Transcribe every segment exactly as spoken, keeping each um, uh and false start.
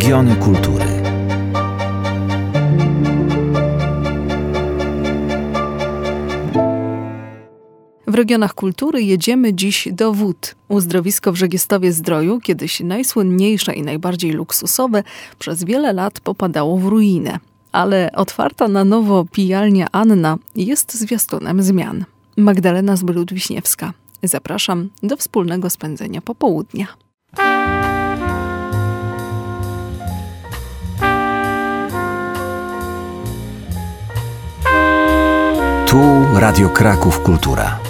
Regiony kultury. W regionach kultury jedziemy dziś do Wód. Uzdrowisko w Żegiestowie-Zdroju, kiedyś najsłynniejsze i najbardziej luksusowe, przez wiele lat popadało w ruinę. Ale otwarta na nowo pijalnia Anna jest zwiastunem zmian. Magdalena Zbród-Wiśniewska. Zapraszam do wspólnego spędzenia popołudnia. Tu Radio Kraków Kultura.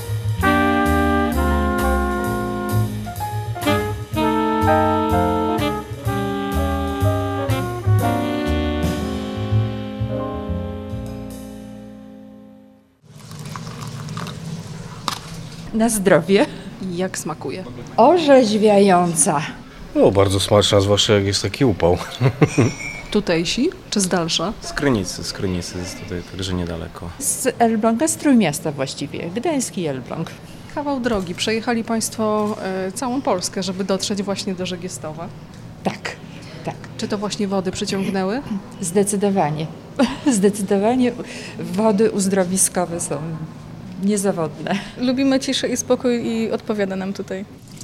Na zdrowie. Jak smakuje? Orzeźwiająca. O, bardzo smaczna, zwłaszcza jak jest taki upał. Tutejsi czy z dalsza? Z Krynicy, z Krynicy jest tutaj także niedaleko. Z Elbląga, z Trójmiasta właściwie. Gdański Elbląg. Kawał drogi. Przejechali Państwo e, całą Polskę, żeby dotrzeć właśnie do Żegiestowa. Tak, tak. Czy to właśnie wody przyciągnęły? Zdecydowanie. Zdecydowanie wody uzdrowiskowe są niezawodne. Lubimy ciszę i spokój i odpowiada nam tutaj.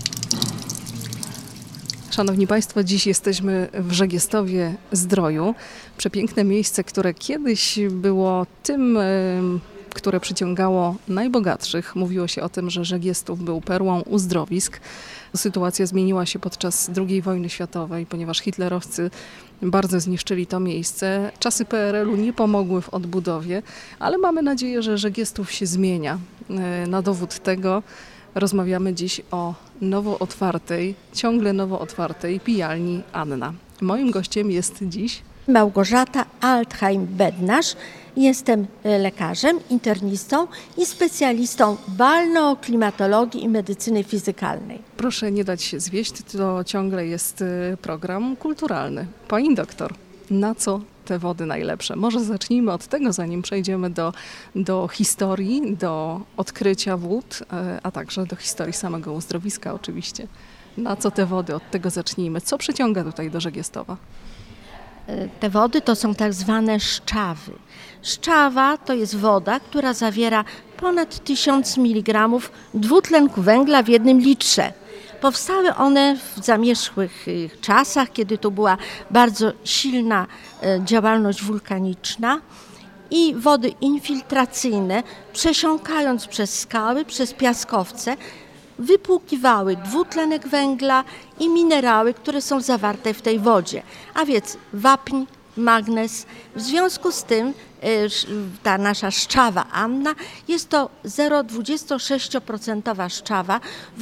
Szanowni Państwo, dziś jesteśmy w Żegiestowie-Zdroju. Przepiękne miejsce, które kiedyś było tym, które przyciągało najbogatszych. Mówiło się o tym, że Żegiestów był perłą uzdrowisk. Sytuacja zmieniła się podczas drugiej wojny światowej, ponieważ hitlerowcy bardzo zniszczyli to miejsce. Czasy P R L u nie pomogły w odbudowie, ale mamy nadzieję, że Żegiestów się zmienia. Na dowód tego rozmawiamy dziś o nowo otwartej, ciągle nowo otwartej pijalni Anna. Moim gościem jest dziś Małgorzata Altheim-Bednarz. Jestem lekarzem, internistą i specjalistą balneoklimatologii i medycyny fizykalnej. Proszę nie dać się zwieść, to ciągle jest program kulturalny. Pani doktor, na co te wody najlepsze? Może zacznijmy od tego, zanim przejdziemy do, do historii, do odkrycia wód, a także do historii samego uzdrowiska oczywiście. Na co te wody? Od tego zacznijmy. Co przyciąga tutaj do Żegiestowa? Te wody to są tak zwane szczawy. Szczawa to jest woda, która zawiera ponad tysiąc miligramów dwutlenku węgla w jednym litrze. Powstały one w zamierzchłych czasach, kiedy to była bardzo silna działalność wulkaniczna i wody infiltracyjne, przesiąkając przez skały, przez piaskowce, wypłukiwały dwutlenek węgla i minerały, które są zawarte w tej wodzie, a więc wapń, magnez. W związku z tym ta nasza szczawa Anna jest to zero przecinek dwadzieścia sześć procent szczawa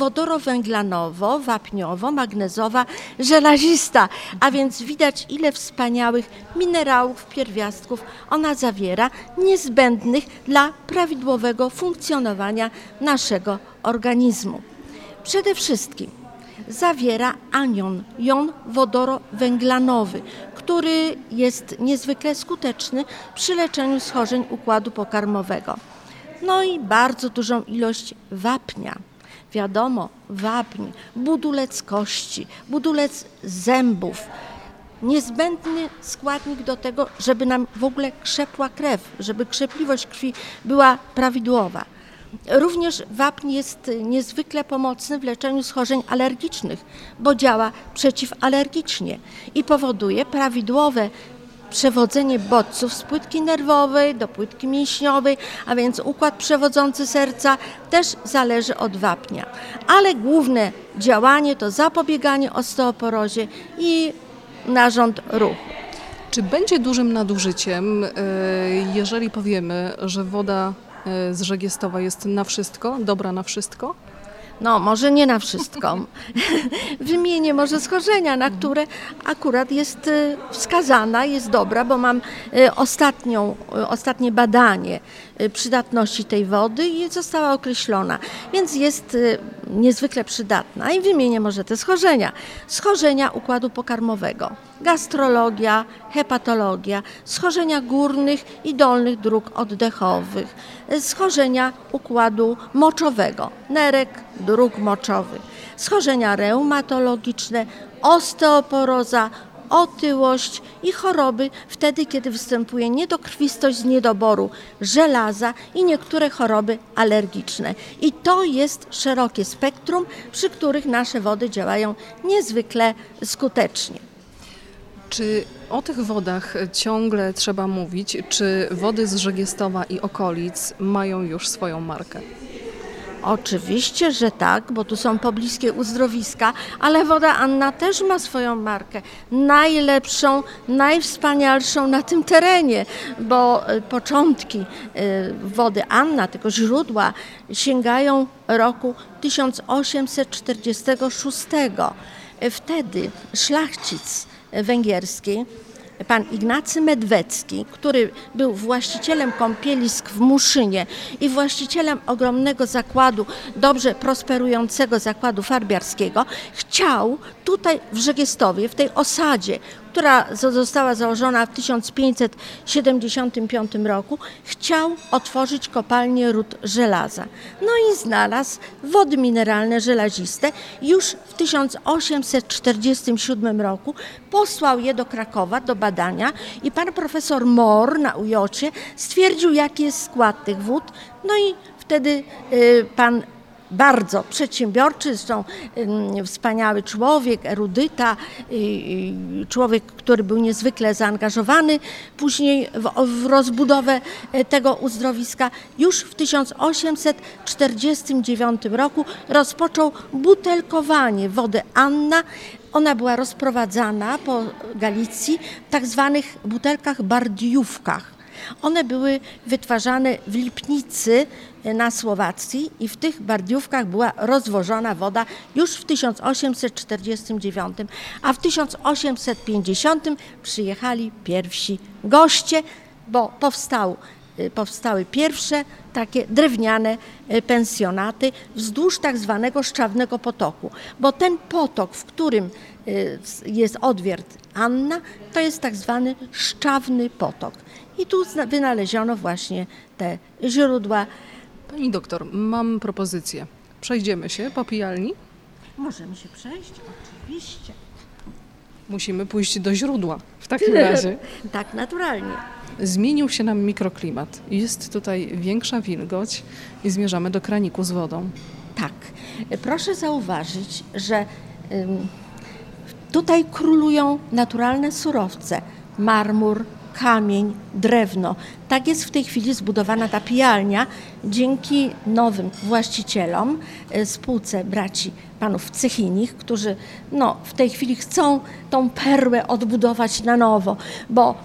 wodorowęglanowo-wapniowo-magnezowa, żelazista, a więc widać ile wspaniałych minerałów, pierwiastków ona zawiera, niezbędnych dla prawidłowego funkcjonowania naszego organizmu. Przede wszystkim zawiera anion, jon wodorowęglanowy, który jest niezwykle skuteczny przy leczeniu schorzeń układu pokarmowego. No i bardzo dużą ilość wapnia. Wiadomo, wapń, budulec kości, budulec zębów. Niezbędny składnik do tego, żeby nam w ogóle krzepła krew, żeby krzepliwość krwi była prawidłowa. Również wapń jest niezwykle pomocny w leczeniu schorzeń alergicznych, bo działa przeciwalergicznie i powoduje prawidłowe przewodzenie bodźców z płytki nerwowej do płytki mięśniowej, a więc układ przewodzący serca też zależy od wapnia. Ale główne działanie to zapobieganie osteoporozie i narząd ruchu. Czy będzie dużym nadużyciem, jeżeli powiemy, że woda z Żegiestowa jest na wszystko, dobra na wszystko? No, może nie na wszystko. Wymienię może schorzenia, na które akurat jest wskazana, jest dobra, bo mam ostatnią, ostatnie badanie przydatności tej wody i została określona, więc jest niezwykle przydatna. I wymienię może te schorzenia. Schorzenia układu pokarmowego, gastrologia, hepatologia, schorzenia górnych i dolnych dróg oddechowych, schorzenia układu moczowego, nerek, dróg moczowych, schorzenia reumatologiczne, osteoporoza, otyłość i choroby wtedy, kiedy występuje niedokrwistość z niedoboru żelaza i niektóre choroby alergiczne. I to jest szerokie spektrum, przy których nasze wody działają niezwykle skutecznie. Czy o tych wodach ciągle trzeba mówić? Czy wody z Żegiestowa i okolic mają już swoją markę? Oczywiście, że tak, bo tu są pobliskie uzdrowiska, ale woda Anna też ma swoją markę. Najlepszą, najwspanialszą na tym terenie, bo początki wody Anna, tego źródła, sięgają roku tysiąc osiemset czterdziestego szóstego. Wtedy szlachcic węgierski, pan Ignacy Medwecki, który był właścicielem kąpielisk w Muszynie i właścicielem ogromnego zakładu, dobrze prosperującego zakładu farbiarskiego, chciał tutaj w Żegiestowie, w tej osadzie, która została założona w tysiąc pięćset siedemdziesiątym piątym roku, chciał otworzyć kopalnię ród żelaza. No i znalazł wody mineralne żelaziste. Już w tysiąc osiemset czterdziestym siódmym roku posłał je do Krakowa do badania i pan profesor Mor na U J cie stwierdził, jaki jest skład tych wód. No i wtedy y, pan bardzo przedsiębiorczy, zresztą y, wspaniały człowiek, erudyta, y, y, człowiek, który był niezwykle zaangażowany później w, w rozbudowę tego uzdrowiska. Już w tysiąc osiemset czterdziestym dziewiątym roku rozpoczął butelkowanie wody Anna. Ona była rozprowadzana po Galicji w tak zwanych butelkach bardiówkach. One były wytwarzane w Lipnicy na Słowacji i w tych bardiówkach była rozwożona woda już w tysiąc osiemset czterdziestym dziewiątym, a w tysiąc osiemset pięćdziesiątym przyjechali pierwsi goście, bo powstał, powstały pierwsze takie drewniane pensjonaty wzdłuż tak zwanego Szczawnego Potoku, bo ten potok, w którym jest odwiert Anna, to jest tak zwany Szczawny Potok. I tu wynaleziono właśnie te źródła. Pani doktor, mam propozycję. Przejdziemy się po pijalni? Możemy się przejść, oczywiście. Musimy pójść do źródła w takim razie. Tak, naturalnie. Zmienił się nam mikroklimat. Jest tutaj większa wilgoć i zmierzamy do kraniku z wodą. Tak. Proszę zauważyć, że ym, tutaj królują naturalne surowce. Marmur, kamień, drewno. Tak jest w tej chwili zbudowana ta pijalnia dzięki nowym właścicielom, spółce braci panów Cechinich, którzy no, w tej chwili chcą tą perłę odbudować na nowo, bo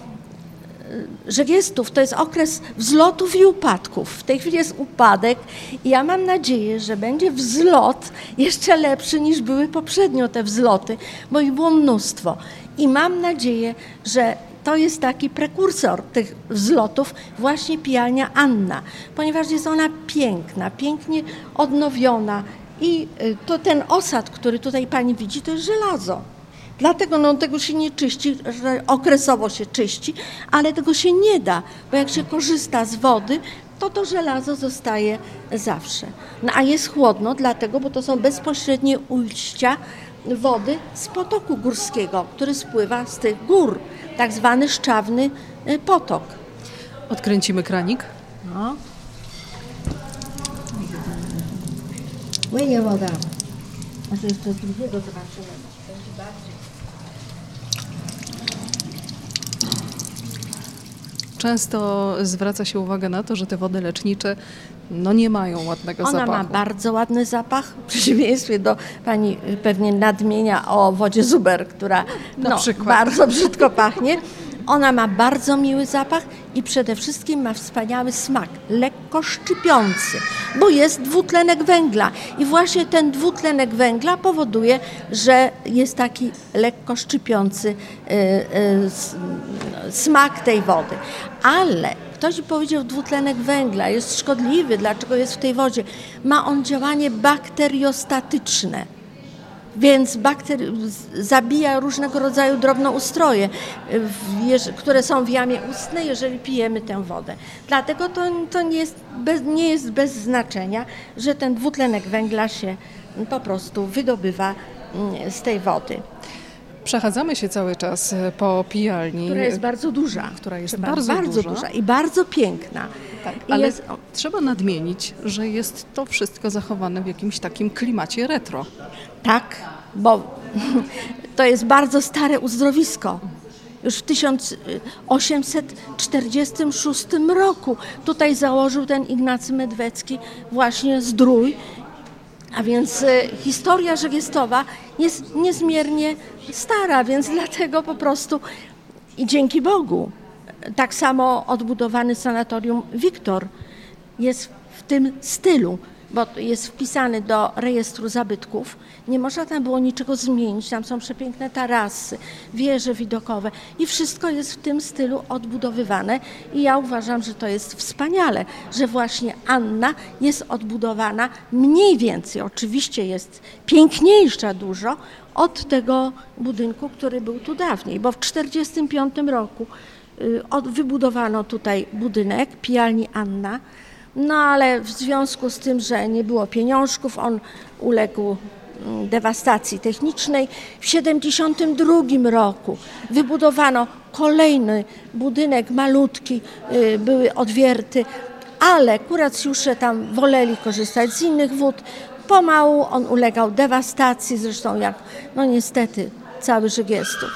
Żegiestów to jest okres wzlotów i upadków. W tej chwili jest upadek i ja mam nadzieję, że będzie wzlot jeszcze lepszy niż były poprzednio te wzloty, bo ich było mnóstwo. I mam nadzieję, że to jest taki prekursor tych wzlotów, właśnie pijalnia Anna, ponieważ jest ona piękna, pięknie odnowiona i to ten osad, który tutaj pani widzi, to jest żelazo. Dlatego no, tego się nie czyści, że okresowo się czyści, ale tego się nie da, bo jak się korzysta z wody, to to żelazo zostaje zawsze. No, a jest chłodno dlatego, bo to są bezpośrednie ujścia wody z potoku górskiego, który spływa z tych gór, tak zwany Szczawny Potok. Odkręcimy kranik. No. Płynie woda. Może jeszcze z drugiego zobaczymy. Będzie bardziej. Często zwraca się uwagę na to, że te wody lecznicze no nie mają ładnego Ona zapachu. ma bardzo ładny zapach, w przeciwieństwie do pani pewnie nadmienia o wodzie Zuber, która no, bardzo brzydko pachnie. Ona ma bardzo miły zapach i przede wszystkim ma wspaniały smak, lekko szczypiący, bo jest dwutlenek węgla i właśnie ten dwutlenek węgla powoduje, że jest taki lekko szczypiący y, y, smak tej wody. Ale ktoś powiedział, dwutlenek węgla jest szkodliwy, dlaczego jest w tej wodzie? Ma on działanie bakteriostatyczne. Więc bakterie zabija różnego rodzaju drobnoustroje, które są w jamie ustnej, jeżeli pijemy tę wodę. Dlatego to, to nie, jest bez, nie jest bez znaczenia, że ten dwutlenek węgla się po prostu wydobywa z tej wody. Przechadzamy się cały czas po pijalni. Która jest bardzo duża. Która jest Trzeba, bardzo, bardzo duża. duża i bardzo piękna. Tak, I ale jest, trzeba nadmienić, że jest to wszystko zachowane w jakimś takim klimacie retro. tak, bo to jest bardzo stare uzdrowisko. Już w tysiąc osiemset czterdziestym szóstym roku tutaj założył ten Ignacy Medwecki właśnie Zdrój. A więc e, historia Żegiestowa jest niezmiernie stara, więc dlatego po prostu i dzięki Bogu tak samo odbudowany sanatorium Wiktor jest w tym stylu, bo jest wpisany do rejestru zabytków. Nie można tam było niczego zmienić, tam są przepiękne tarasy, wieże widokowe i wszystko jest w tym stylu odbudowywane i ja uważam, że to jest wspaniale, że właśnie Anna jest odbudowana mniej więcej, oczywiście jest piękniejsza dużo od tego budynku, który był tu dawniej, bo w tysiąc dziewięćset czterdziestym piątym roku y, od, wybudowano tutaj budynek pijalni Anna. No ale w związku z tym, że nie było pieniążków, on uległ dewastacji technicznej. W tysiąc dziewięćset siedemdziesiątym drugim roku wybudowano kolejny budynek malutki, były odwierty, ale kuracjusze tam woleli korzystać z innych wód. Pomału on ulegał dewastacji, zresztą jak, no niestety, cały Żygiestów.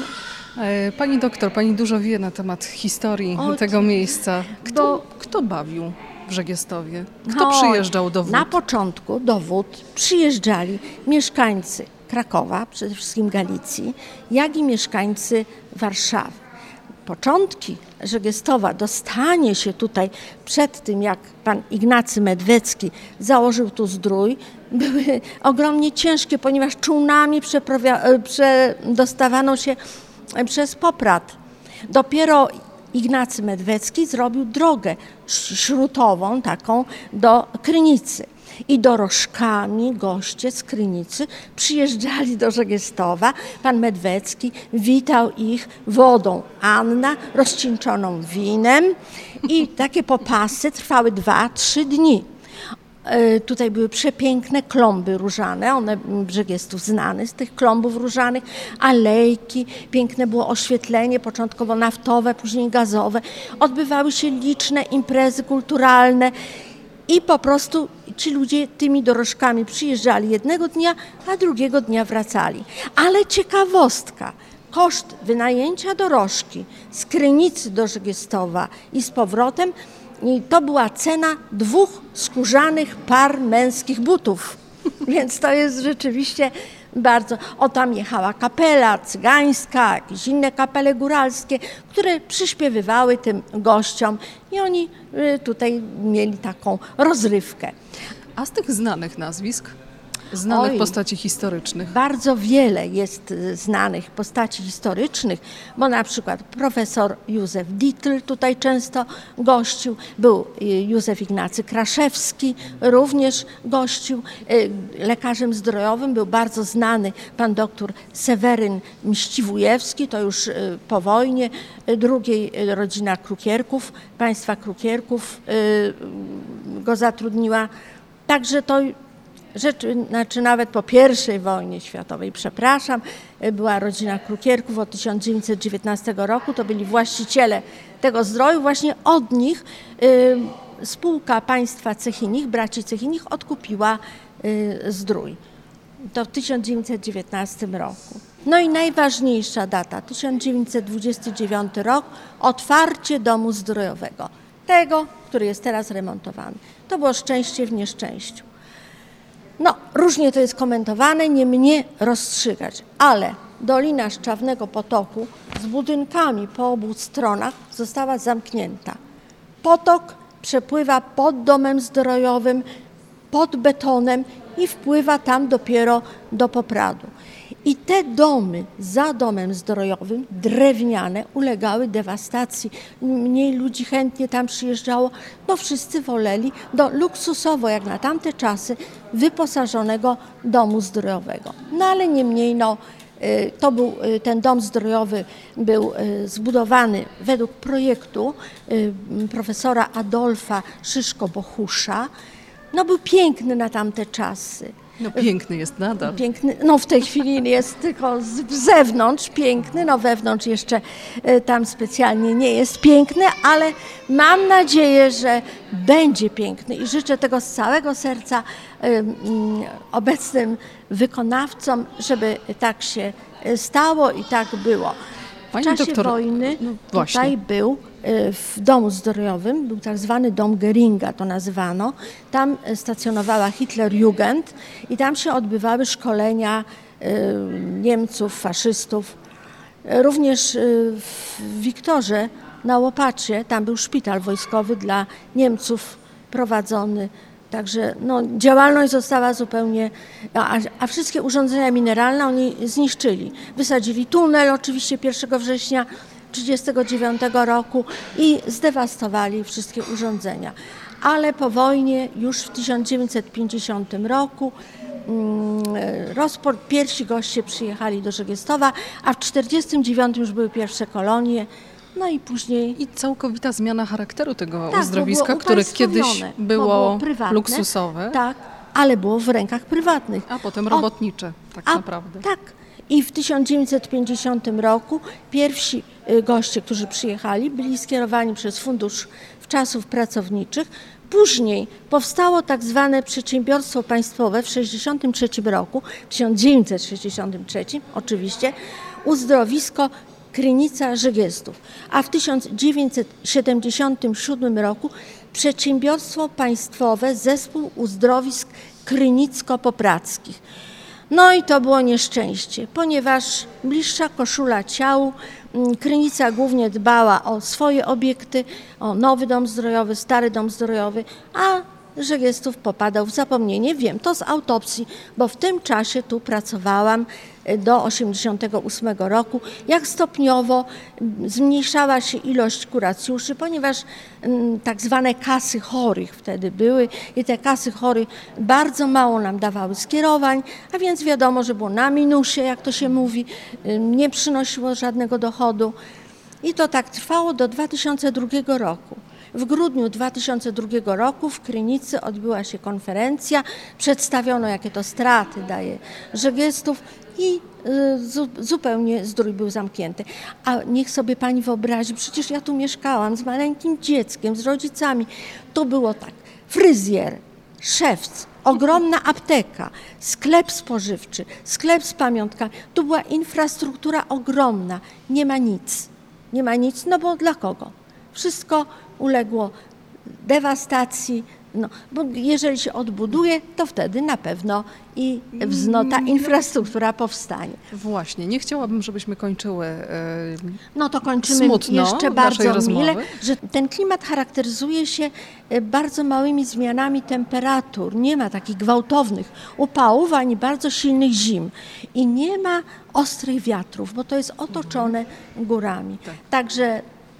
Pani doktor, pani dużo wie na temat historii O, tego miejsca. Kto, bo- kto bawił w Żegiestowie? Kto No, przyjeżdżał do wód? Na początku do wód przyjeżdżali mieszkańcy Krakowa, przede wszystkim Galicji, jak i mieszkańcy Warszawy. Początki Żegiestowa, dostanie się tutaj przed tym, jak pan Ignacy Medwecki założył tu Zdrój, były ogromnie ciężkie, ponieważ czółnami przeprawia- przedostawano się przez Poprad. Dopiero Ignacy Medwecki zrobił drogę śrutową taką do Krynicy. I dorożkami goście z Krynicy przyjeżdżali do Żegiestowa. Pan Medwecki witał ich wodą Anna, rozcieńczoną winem i takie popasy trwały dwa, trzy dni. E, Tutaj były przepiękne klomby różane, one Żegiestów znany z tych klombów różanych, alejki, piękne było oświetlenie, początkowo naftowe, później gazowe. Odbywały się liczne imprezy kulturalne i po prostu ci ludzie tymi dorożkami przyjeżdżali jednego dnia, a drugiego dnia wracali. Ale ciekawostka, koszt wynajęcia dorożki z Krynicy do Żegiestowa i z powrotem i to była cena dwóch skórzanych par męskich butów. Więc to jest rzeczywiście bardzo... O, tam jechała kapela cygańska, jakieś inne kapele góralskie, które przyśpiewywały tym gościom i oni y, tutaj mieli taką rozrywkę. A z tych znanych nazwisk? Znanych Oj. postaci historycznych? Bardzo wiele jest y, znanych postaci historycznych, bo na przykład profesor Józef Dietl tutaj często gościł, był y, Józef Ignacy Kraszewski, również gościł. Y, Lekarzem zdrojowym był bardzo znany pan doktor Seweryn Mściwujewski, to już y, po wojnie, y, drugiej y, rodzina Krukierków, państwa Krukierków y, go zatrudniła. Także to Rzecz, znaczy nawet po pierwszej wojnie światowej, przepraszam, była rodzina Krukierków od tysiąc dziewięćset dziewiętnastego roku, to byli właściciele tego zdroju, właśnie od nich y, spółka państwa Cechinich, braci Cechinich odkupiła y, zdrój. To w tysiąc dziewięćset dziewiętnastym roku. No i najważniejsza data, tysiąc dziewięćset dwudziesty dziewiąty rok, otwarcie domu zdrojowego, tego, który jest teraz remontowany. To było szczęście w nieszczęściu. No, różnie to jest komentowane, nie mnie rozstrzygać, ale Dolina Szczawnego Potoku z budynkami po obu stronach została zamknięta. Potok przepływa pod domem zdrojowym, pod betonem i wpływa tam dopiero do Popradu. I te domy za domem zdrojowym, drewniane, ulegały dewastacji. Mniej ludzi chętnie tam przyjeżdżało. No wszyscy woleli do luksusowo, jak na tamte czasy, wyposażonego domu zdrojowego. No ale niemniej, no, to był, ten dom zdrojowy był zbudowany według projektu profesora Adolfa Szyszko-Bohusza. No był piękny na tamte czasy. No piękny jest nadal. Piękny, no w tej chwili jest tylko z z zewnątrz piękny, no wewnątrz jeszcze e, tam specjalnie nie jest piękny, ale mam nadzieję, że będzie piękny i życzę tego z całego serca e, mm, obecnym wykonawcom, żeby tak się e, stało i tak było. W Pani czasie doktor, wojny no właśnie. tutaj był e, w domu zdrojowym, był tak zwany dom Göringa, to nazywano. Tam e, stacjonowała Hitlerjugend i tam się odbywały szkolenia e, Niemców, faszystów. E, Również e, w Wiktorze na Łopacie, tam był szpital wojskowy dla Niemców prowadzony. Także no, działalność została zupełnie, a, a wszystkie urządzenia mineralne oni zniszczyli. Wysadzili tunel oczywiście pierwszego września tysiąc dziewięćset trzydziestego dziewiątego roku i zdewastowali wszystkie urządzenia. Ale po wojnie już w tysiąc dziewięćset pięćdziesiątym roku mm, rozpo- pierwsi goście przyjechali do Żegiestowa, a w tysiąc dziewięćset czterdziestym dziewiątym już były pierwsze kolonie. No i później I całkowita zmiana charakteru tego Tak, uzdrowiska, bo było które kiedyś upaństwowione, bo było, było prywatne. luksusowe, tak, ale było w rękach prywatnych. a potem Od- robotnicze tak A, naprawdę. Tak. I w tysiąc dziewięćset pięćdziesiątym roku pierwsi y, goście, którzy przyjechali, byli skierowani przez Fundusz Wczasów Pracowniczych. Później powstało tak zwane przedsiębiorstwo państwowe w tysiąc dziewięćset sześćdziesiątym trzecim roku, w tysiąc dziewięćset sześćdziesiątym trzecim oczywiście, uzdrowisko Krynica Żegiestów, a w tysiąc dziewięćset siedemdziesiątym siódmym roku przedsiębiorstwo państwowe Zespół Uzdrowisk Krynicko-Poprackich. No i to było nieszczęście, ponieważ bliższa koszula ciału, mm, Krynica głównie dbała o swoje obiekty, o nowy dom zdrojowy, stary dom zdrojowy, a Żegiestów popadał w zapomnienie. Wiem to z autopsji, bo w tym czasie tu pracowałam e, do osiemdziesiątego ósmego roku, jak stopniowo mm, zmniejszała się ilość kuracjuszy, ponieważ mm, tak zwane kasy chorych wtedy były i te kasy chorych bardzo mało nam dawały skierowań, a więc wiadomo, że było na minusie, jak to się mówi, y, nie przynosiło żadnego dochodu. I to tak trwało do dwa tysiące drugiego roku. W grudniu dwa tysiące drugiego roku w Krynicy odbyła się konferencja, przedstawiono jakie to straty daje Żegiestów i y, zu, zupełnie zdrój był zamknięty. A niech sobie pani wyobrazi, przecież ja tu mieszkałam z maleńkim dzieckiem, z rodzicami. To było tak, fryzjer, szewc, ogromna apteka, sklep spożywczy, sklep z pamiątkami. Tu była infrastruktura ogromna, nie ma nic. Nie ma nic, no bo dla kogo? Wszystko uległo dewastacji, no, bo jeżeli się odbuduje, to wtedy na pewno i wzno, ta infrastruktura powstanie. Właśnie, nie chciałabym, żebyśmy kończyły e, No to kończymy Smutno jeszcze naszej bardzo rozmowy. mile, że ten klimat charakteryzuje się e, bardzo małymi zmianami temperatur. Nie ma takich gwałtownych upałów, ani bardzo silnych zim. I nie ma ostrych wiatrów, bo to jest otoczone górami. Tak. Także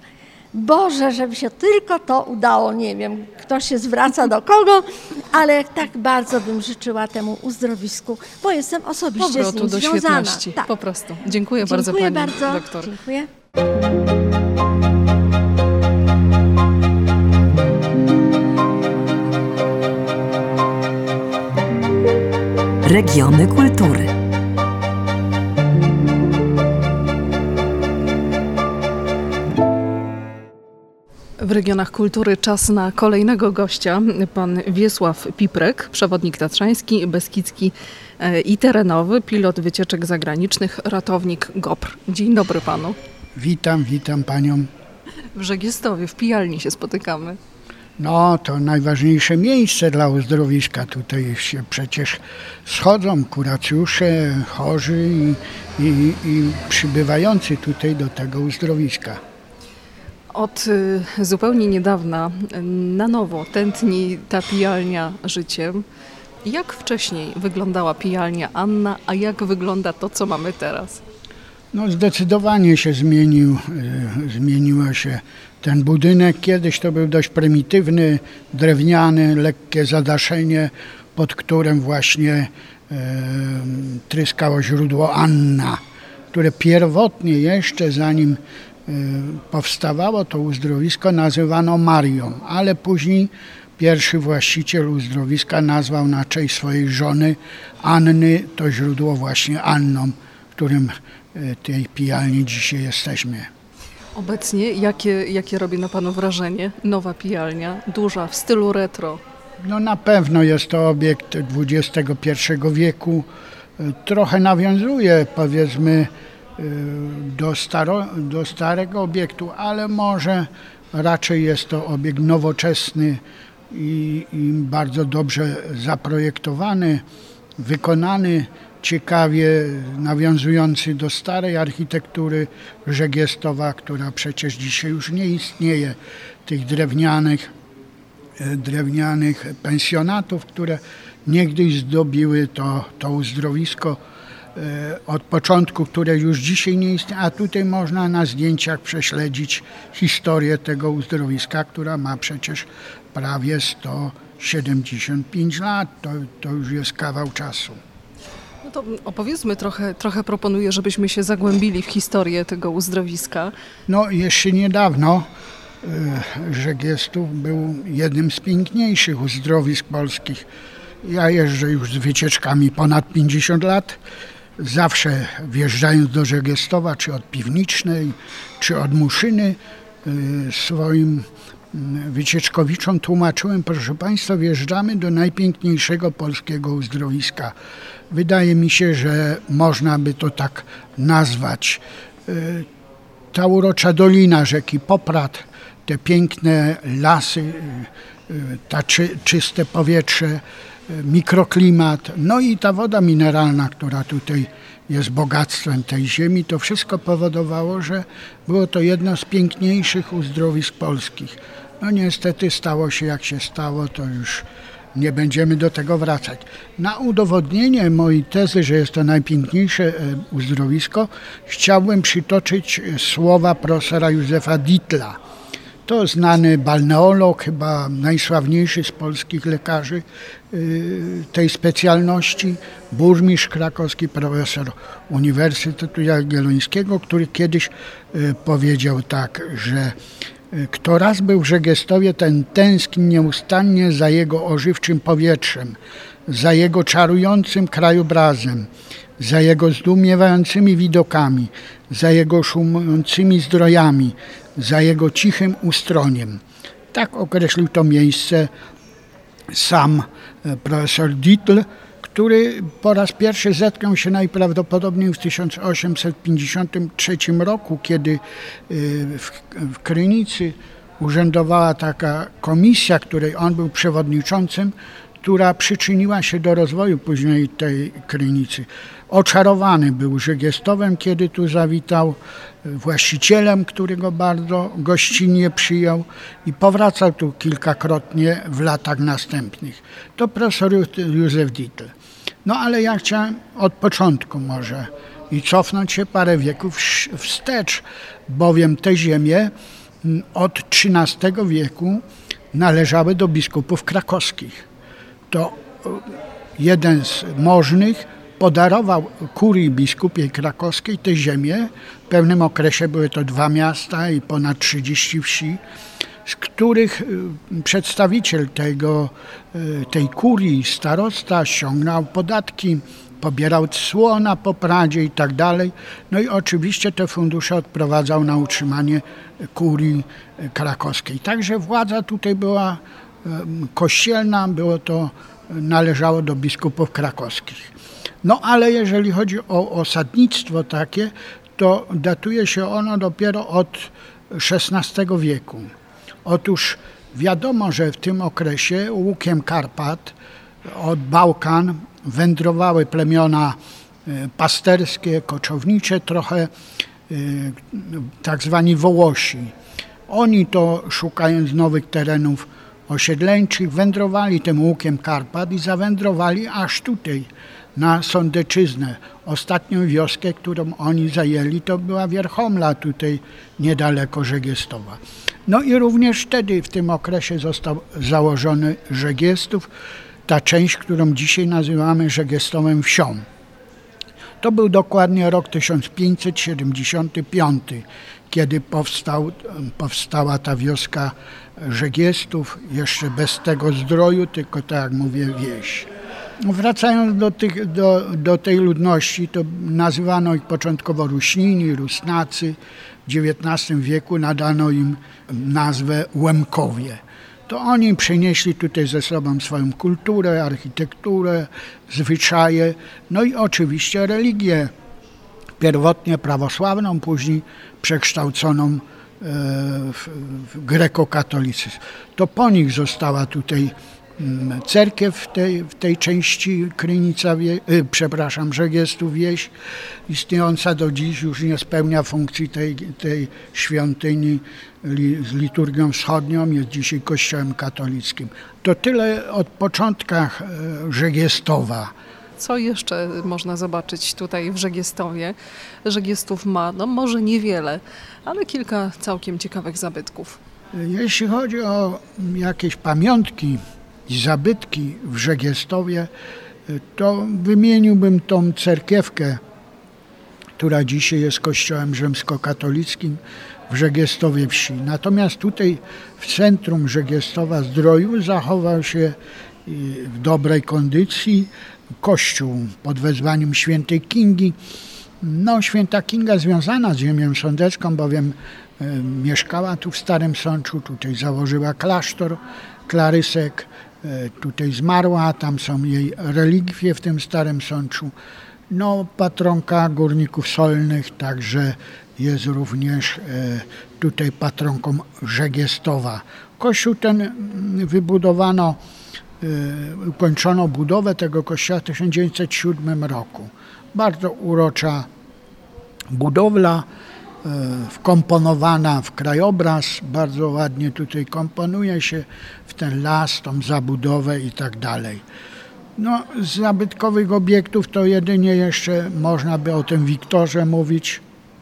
Boże, żeby się tylko to udało, nie wiem, kto się zwraca do kogo, ale tak bardzo bym życzyła temu uzdrowisku, bo jestem osobiście z powrotu nim do związana. świetności. Tak. Po prostu. Dziękuję, Dziękuję bardzo pani bardzo. doktor. Dziękuję. Regiony kultury. W regionach kultury czas na kolejnego gościa, pan Wiesław Piprek, przewodnik tatrzański, beskidzki e, i terenowy, pilot wycieczek zagranicznych, ratownik GOPR. Dzień dobry panu. Witam, witam panią. W Żegiestowie, w Pijalni się spotykamy. No, to najważniejsze miejsce dla uzdrowiska. Tutaj się przecież schodzą kuracjusze, chorzy i, i, i przybywający tutaj do tego uzdrowiska. Od y, zupełnie niedawna y, na nowo tętni ta pijalnia życiem. Jak wcześniej wyglądała pijalnia Anna, a jak wygląda to, co mamy teraz? No, zdecydowanie się zmienił, y, zmieniło się ten budynek. Kiedyś to był dość prymitywny, drewniany, lekkie zadaszenie, pod którym właśnie y, tryskało źródło Anna, które pierwotnie jeszcze zanim powstawało to uzdrowisko, nazywano Marią, ale później Pierwszy właściciel uzdrowiska nazwał na cześć swojej żony Anny to źródło właśnie Anną, w którym tej pijalni dzisiaj jesteśmy. Obecnie jakie, jakie robi na Panu wrażenie nowa pijalnia, duża, w stylu retro? No na pewno jest to obiekt dwudziestego pierwszego wieku. Trochę nawiązuje, powiedzmy, do, staro, do starego obiektu, ale może raczej jest to obiekt nowoczesny i, i bardzo dobrze zaprojektowany, wykonany, ciekawie nawiązujący do starej architektury Żegiestowa, która przecież dzisiaj już nie istnieje, tych drewnianych, drewnianych pensjonatów, które niegdyś zdobiły to, to uzdrowisko od początku, które już dzisiaj nie istnieje, a tutaj można na zdjęciach prześledzić historię tego uzdrowiska, która ma przecież prawie sto siedemdziesiąt pięć lat, to, to już jest kawał czasu. No to opowiedzmy trochę, trochę proponuję, żebyśmy się zagłębili w historię tego uzdrowiska. No jeszcze niedawno y, Żegiestów był jednym z piękniejszych uzdrowisk polskich. Ja jeżdżę już z wycieczkami ponad pięćdziesiąt lat. Zawsze wjeżdżając do Żegiestowa, czy od Piwnicznej, czy od Muszyny, y, swoim wycieczkowiczom tłumaczyłem, proszę Państwa, wjeżdżamy do najpiękniejszego polskiego uzdrowiska. Wydaje mi się, że można by to tak nazwać. Ta urocza dolina rzeki Poprad, te piękne lasy, ta czy, czyste powietrze, mikroklimat, no i ta woda mineralna, która tutaj jest bogactwem tej ziemi, to wszystko powodowało, że było to jedno z piękniejszych uzdrowisk polskich. No niestety stało się jak się stało, to już nie będziemy do tego wracać. Na udowodnienie mojej tezy, że jest to najpiękniejsze uzdrowisko, chciałbym przytoczyć słowa profesora Józefa Dietla. To znany balneolog, chyba najsławniejszy z polskich lekarzy tej specjalności, burmistrz krakowski, profesor Uniwersytetu Jagiellońskiego, który kiedyś powiedział tak, że kto raz był w Żegiestowie, ten tęskni nieustannie za jego ożywczym powietrzem, za jego czarującym krajobrazem, za jego zdumiewającymi widokami, za jego szumiącymi zdrojami, za jego cichym ustroniem. Tak określił to miejsce sam profesor Dietl, który po raz pierwszy zetknął się najprawdopodobniej w tysiąc osiemset pięćdziesiątym trzecim roku, kiedy w, w Krynicy urzędowała taka komisja, której on był przewodniczącym, która przyczyniła się do rozwoju później tej Krynicy. Oczarowany był Żegiestowem, kiedy tu zawitał, właścicielem, który go bardzo gościnnie przyjął i powracał tu kilkakrotnie w latach następnych. To profesor Józef Dietl. No ale ja chciałem od początku może i cofnąć się parę wieków wstecz, bowiem te ziemie od trzynastego wieku należały do biskupów krakowskich. To jeden z możnych podarował kurii biskupiej krakowskiej te ziemię. W pewnym okresie były to dwa miasta i ponad trzydzieści wsi, z których przedstawiciel tego, tej kurii, starosta, ściągnął podatki, pobierał cło na Popradzie i tak dalej. No i oczywiście te fundusze odprowadzał na utrzymanie kurii krakowskiej. Także władza tutaj była kościelna, było to, należało do biskupów krakowskich. No ale jeżeli chodzi o osadnictwo takie, to datuje się ono dopiero od szesnastego wieku. Otóż wiadomo, że w tym okresie łukiem Karpat od Bałkan wędrowały plemiona pasterskie, koczownicze, trochę tak zwani Wołosi. Oni to, szukając nowych terenów osiedleńczych, wędrowali tym łukiem Karpat i zawędrowali aż tutaj, na Sądeczyznę. Ostatnią wioskę, którą oni zajęli, to była Wierchomla, tutaj niedaleko Żegiestowa. No i również wtedy, w tym okresie, został założony Żegiestów, ta część, którą dzisiaj nazywamy Żegiestowem wsią. To był dokładnie rok tysiąc pięćset siedemdziesiąty piąty, kiedy powstał, powstała ta wioska Żegiestów, jeszcze bez tego zdroju, tylko tak jak mówię, wieś. Wracając do, tych, do, do tej ludności, to nazywano ich początkowo Ruśnini, Rusnacy. W dziewiętnastym wieku nadano im nazwę Łemkowie. To oni przynieśli tutaj ze sobą swoją kulturę, architekturę, zwyczaje, no i oczywiście religię. Pierwotnie prawosławną, później przekształconą w, w grekokatolicyzm. To po nich została tutaj cerkiew w tej, w tej części Krynica, wie, przepraszam, Żegiestów wieś, istniejąca do dziś, już nie spełnia funkcji tej, tej świątyni li, z liturgią wschodnią, jest dzisiaj kościołem katolickim. To tyle od początkach Żegiestowa. Co jeszcze można zobaczyć tutaj w Żegiestowie? Żegiestów ma, no może niewiele, ale kilka całkiem ciekawych zabytków. Jeśli chodzi o jakieś pamiątki i zabytki w Żegiestowie, to wymieniłbym tą cerkiewkę, która dzisiaj jest kościołem rzymskokatolickim w Żegiestowie wsi. Natomiast tutaj w centrum Żegiestowa Zdroju zachował się w dobrej kondycji kościół pod wezwaniem świętej Kingi. No, święta Kinga związana z ziemią sądecką, bowiem y, mieszkała tu w Starym Sączu, tutaj założyła klasztor klarysek, y, tutaj zmarła, tam są jej relikwie w tym Starym Sączu. No, patronka górników solnych, także jest również y, tutaj patronką Żegiestowa. Kościół ten wybudowano, y, ukończono budowę tego kościoła w tysiąc dziewięćset siódmym roku. Bardzo urocza budowla, y, wkomponowana w krajobraz, bardzo ładnie tutaj komponuje się w ten las, tą zabudowę i tak dalej. No, z zabytkowych obiektów to jedynie jeszcze można by o tym Wiktorze mówić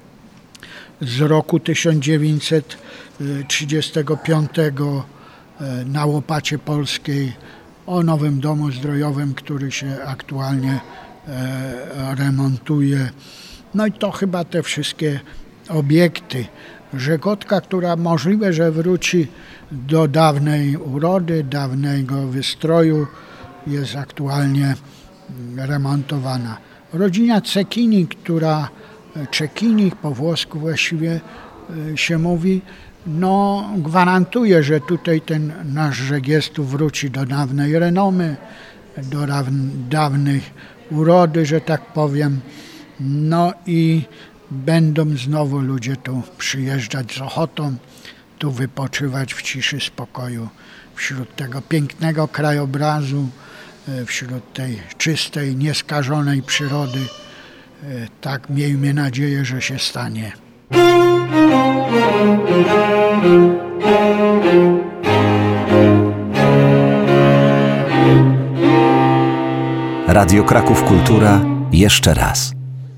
z roku tysiąc dziewięćset trzydziestego piątego na Łopacie Polskiej, o nowym domu zdrojowym, który się aktualnie remontuje. No i to chyba te wszystkie obiekty. Żegotka, która możliwe, że wróci do dawnej urody, dawnego wystroju, jest aktualnie remontowana. Rodzina Cekini, która, Czekini po włosku właściwie się mówi, no gwarantuje, że tutaj ten nasz Żegiestów wróci do dawnej renomy, do dawnych urody, że tak powiem. No i będą znowu ludzie tu przyjeżdżać z ochotą, tu wypoczywać w ciszy, spokoju, wśród tego pięknego krajobrazu, wśród tej czystej, nieskażonej przyrody. Tak miejmy nadzieję, że się stanie. Radio Kraków Kultura jeszcze raz.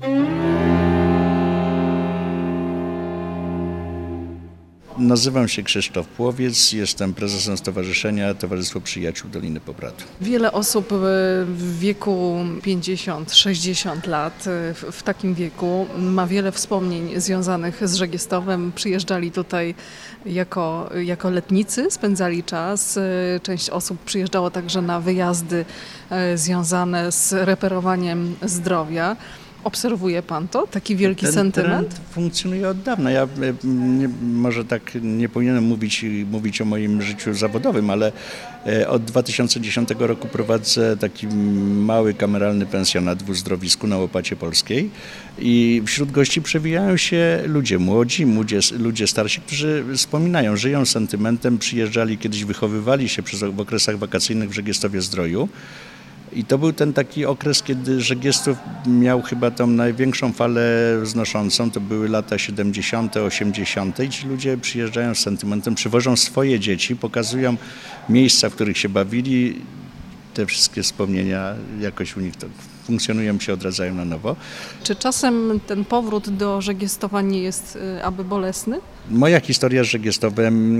Nazywam się Krzysztof Płowiec, jestem prezesem Stowarzyszenia Towarzystwo Przyjaciół Doliny Popradu. Wiele osób w wieku pięćdziesiąt sześćdziesiąt lat, w takim wieku, ma wiele wspomnień związanych z Żegiestowem. Przyjeżdżali tutaj jako, jako letnicy, spędzali czas. Część osób przyjeżdżało także na wyjazdy związane z reperowaniem zdrowia. Obserwuje pan to? Taki wielki Ten sentyment? trend funkcjonuje od dawna. Ja nie, może tak nie powinienem mówić, mówić o moim życiu zawodowym, ale od dwa tysiące dziesiątego roku prowadzę taki mały kameralny pensjonat w Uzdrowisku na Łopacie Polskiej i wśród gości przewijają się ludzie młodzi, ludzie, ludzie starsi, którzy wspominają, żyją sentymentem, przyjeżdżali kiedyś, wychowywali się przez, w okresach wakacyjnych w Żegiestowie Zdroju. I to był ten taki okres, kiedy Żegiestów miał chyba tą największą falę wznoszącą. To były lata siedemdziesiąte, osiemdziesiąte i ci ludzie przyjeżdżają z sentymentem, przywożą swoje dzieci, pokazują miejsca, w których się bawili. te wszystkie wspomnienia jakoś u nich to funkcjonują, się odradzają na nowo. Czy czasem ten powrót do Żegiestowa nie jest y, aby bolesny? Moja historia z Żegiestowem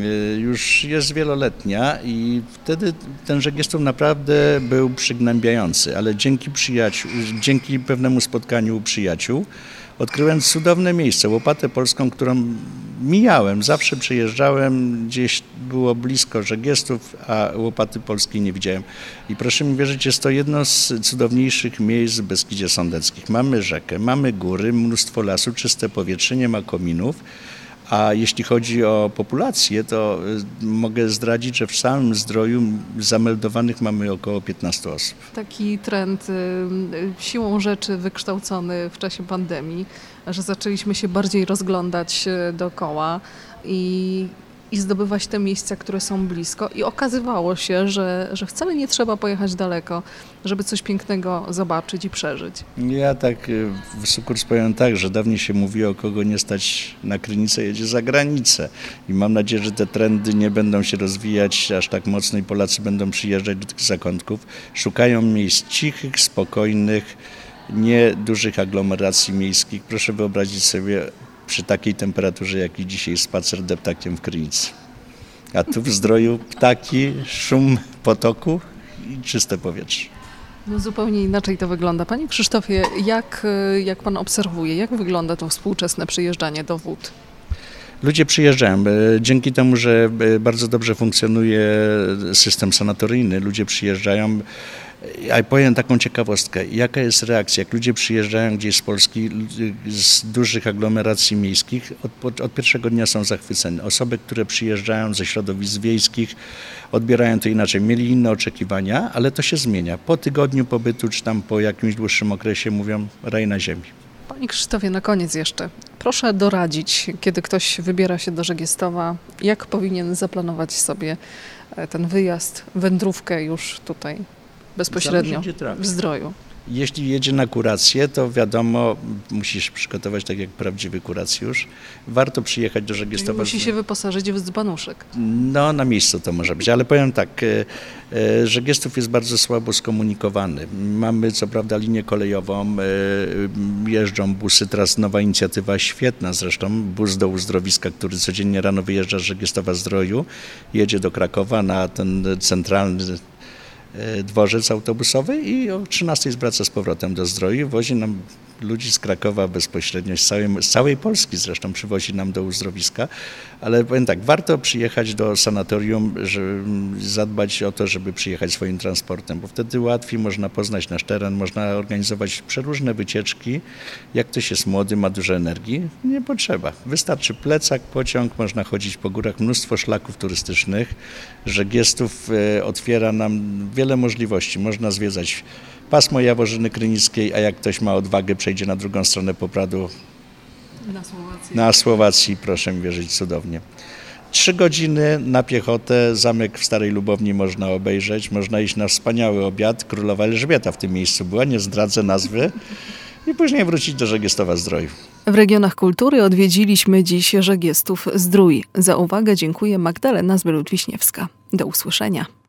już jest wieloletnia i wtedy ten Żegiestów naprawdę był przygnębiający, ale dzięki przyjaciół, dzięki pewnemu spotkaniu przyjaciół odkryłem cudowne miejsce, Łopatę Polską, którą mijałem, zawsze przyjeżdżałem, gdzieś było blisko Żegiestów, a Łopaty Polskiej nie widziałem. I proszę mi wierzyć, jest to jedno z cudowniejszych miejsc w Beskidzie Sądeckich. Mamy rzekę, mamy góry, mnóstwo lasu, czyste powietrze, nie ma kominów. A jeśli chodzi o populację, to mogę zdradzić, że w samym Zdroju zameldowanych mamy około piętnaście osób. Taki trend siłą rzeczy wykształcony w czasie pandemii, że zaczęliśmy się bardziej rozglądać dookoła i, i zdobywać te miejsca, które są blisko. I okazywało się, że, że wcale nie trzeba pojechać daleko, żeby coś pięknego zobaczyć i przeżyć. Ja tak w sukurs powiem tak, że dawniej się mówiło, kogo nie stać na Krynicę, jedzie za granicę. I mam nadzieję, że te trendy nie będą się rozwijać aż tak mocno i Polacy będą przyjeżdżać do tych zakątków. Szukają miejsc cichych, spokojnych, nie dużych aglomeracji miejskich. Proszę wyobrazić sobie przy takiej temperaturze, jak i dzisiaj spacer deptakiem w Krynicy. A tu w Zdroju ptaki, szum potoku i czyste powietrze. No zupełnie inaczej to wygląda. Panie Krzysztofie, jak, jak pan obserwuje, jak wygląda to współczesne przyjeżdżanie do wód? Ludzie przyjeżdżają. Dzięki temu, że bardzo dobrze funkcjonuje system sanatoryjny, ludzie przyjeżdżają. Ja powiem taką ciekawostkę. Jaka jest reakcja, jak ludzie przyjeżdżają gdzieś z Polski, z dużych aglomeracji miejskich, od, od pierwszego dnia są zachwyceni. Osoby, które przyjeżdżają ze środowisk wiejskich, odbierają to inaczej. Mieli inne oczekiwania, ale to się zmienia. Po tygodniu pobytu, czy tam po jakimś dłuższym okresie mówią raj na ziemi. Panie Krzysztofie, na koniec jeszcze. Proszę doradzić, kiedy ktoś wybiera się do Żegiestowa, jak powinien zaplanować sobie ten wyjazd, wędrówkę już tutaj bezpośrednio w Zdroju. Jeśli jedzie na kurację, to wiadomo, musi się przygotować tak jak prawdziwy kuracjusz. Warto przyjechać do Żegiestowa. Musi się wyposażyć w dzbanuszek. No, na miejscu to może być, ale powiem tak, Żegiestów jest bardzo słabo skomunikowany. Mamy co prawda linię kolejową, jeżdżą busy, teraz nowa inicjatywa, świetna zresztą, bus do uzdrowiska, który codziennie rano wyjeżdża z Żegiestowa Zdroju, jedzie do Krakowa na ten centralny dworzec autobusowy i o trzynastej zwraca z powrotem do Zdroju. Wozi nam ludzi z Krakowa bezpośrednio, z całej, z całej Polski zresztą przywozi nam do uzdrowiska. Ale powiem tak, warto przyjechać do sanatorium, żeby zadbać o to, żeby przyjechać swoim transportem, bo wtedy łatwiej można poznać nasz teren, można organizować przeróżne wycieczki. Jak ktoś jest młody, ma dużo energii, nie potrzeba. Wystarczy plecak, pociąg, można chodzić po górach, mnóstwo szlaków turystycznych. Żegiestów otwiera nam wiele możliwości. Można zwiedzać pasmo Jaworzyny Krynickiej, a jak ktoś ma odwagę, przejdzie na drugą stronę Popradu, na Słowacji. Na Słowacji, proszę mi wierzyć, cudownie. Trzy godziny na piechotę, zamek w Starej Lubowni można obejrzeć, można iść na wspaniały obiad. Królowa Elżbieta w tym miejscu była, nie zdradzę nazwy, i później wrócić do Żegiestowa Zdroju. W regionach kultury odwiedziliśmy dziś Żegiestów Zdrój. Za uwagę dziękuję Magdalena Zbylut-Wiśniewska. Do usłyszenia.